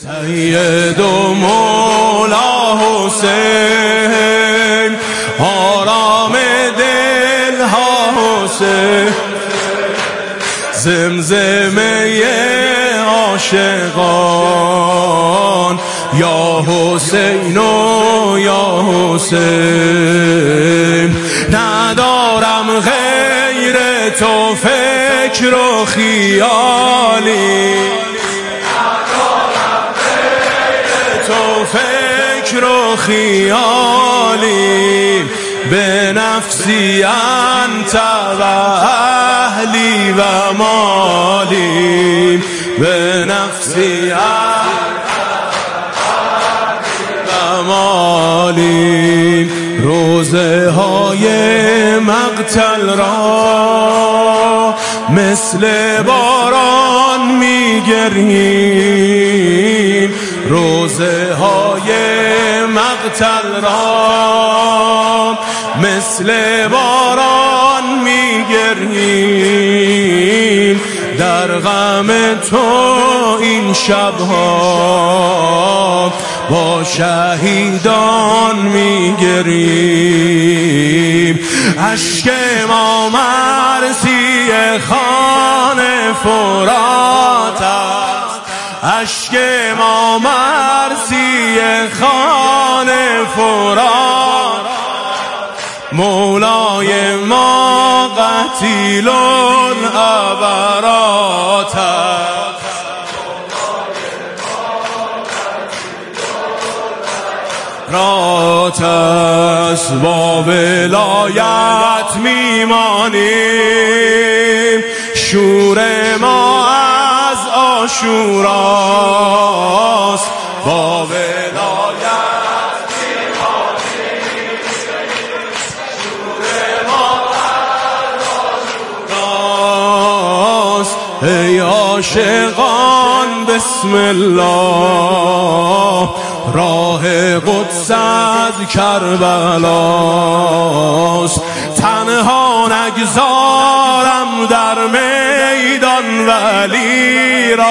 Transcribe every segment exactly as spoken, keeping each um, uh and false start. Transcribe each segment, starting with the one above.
سید و مولا حسین، آرام دل ها حسین، زمزمه عاشقان یا حسین و یا حسین. ندارم غیر تو فکر و خیالی، ندارم غیر تو فکر و خیالی، به نفسی انت و اهلی و مالی، به نفسی انت و مالی. روزه های مقتل را مثل باران میگریم، روزه های مقتل را مثل باران میگریم. در غم تو این شبها با شهیدان میگریم. اشک ما مرسی خان فرات است، اشک ما مرسی خان فرات. مولای ما قتیل العبرات است، رات است. با ولایت میمانیم، شور ما از عاشوراست. با ولایت میمانیم، شور ما از عاشوراست. ای عاشقان بسم الله، راه قدس از کربلاست. تنها نگذارم در میدان ولی را،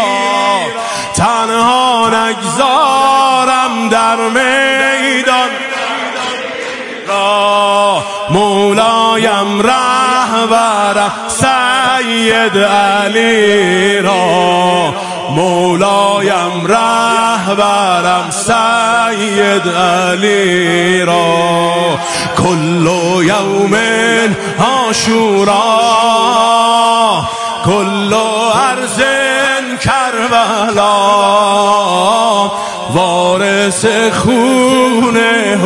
تنها نگذارم در میدان را. مولایم رهبرم سید علی را، مولایم رهبرم سید علی را. کل یوم عاشورا، کل ارض کربلا، وارث خون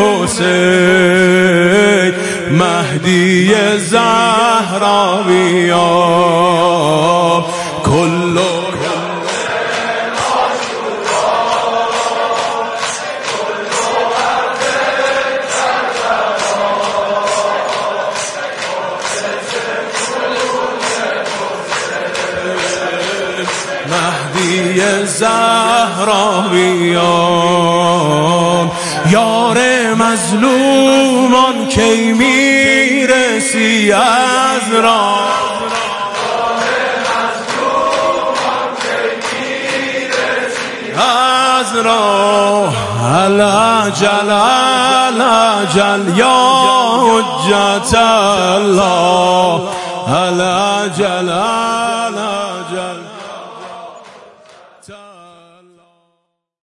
حسین، مهدی زهراویا. کل مهدی زهراویان. یار مظلومان کی میرسی از راه، از راه. العجل العجل یا حجت الله، العجل